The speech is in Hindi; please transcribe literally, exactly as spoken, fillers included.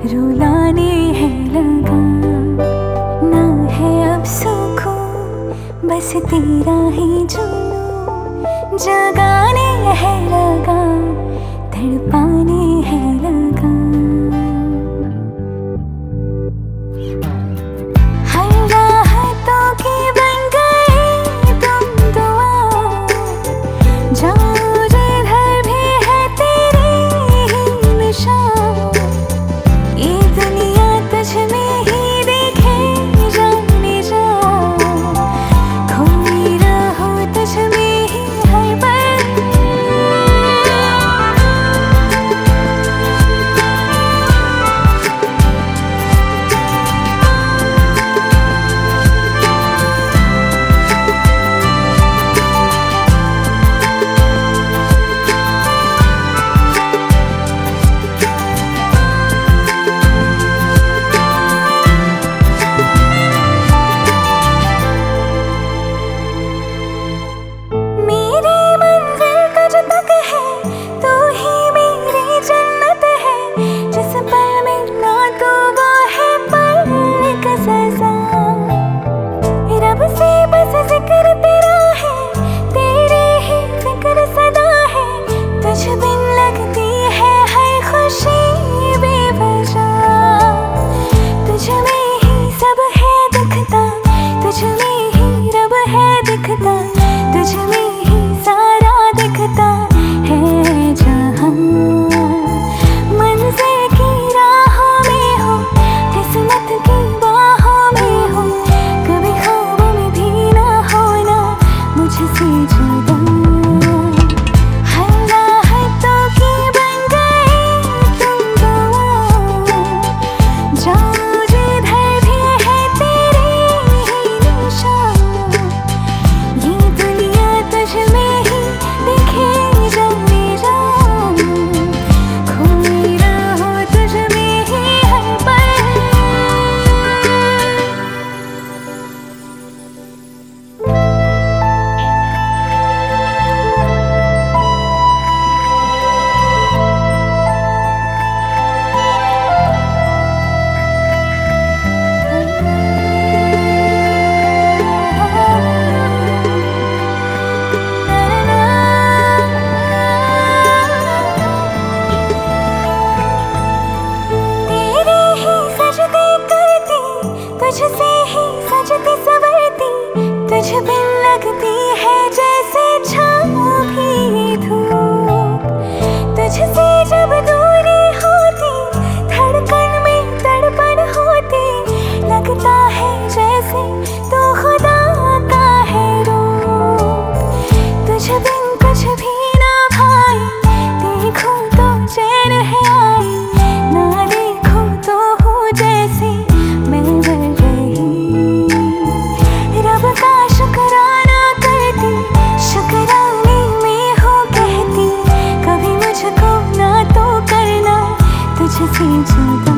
रुलाने है लगा, ना है अब सुकून बस तेरा ही जुनून। जगाने है लगा, तड़पाने है लगा। हर राहतों की बन गई तुम दुआ, जाओ जिधर भी है तेरी ही निशान। ये दुनिया तुझ में ही देखे जाने जा, खोई रहो तुझ में ही हर पल। तुझसे ही सजती संवरती, तुझ बिन लगती है जैसे छाँव भी धूप। तुझसे जब दूरी होती, धड़कन में तड़पन होती, लगता है जैसे तो खुदा का है रूप। तुझ बिन कुछ भी ना भाई, देखूं तो चैन है आई, ना देखूं तो हो जैसे मैं रब का शुक्राना करती, शुक्राने में हो कहती, कभी मुझको ना तो करना तुझसे जुदा।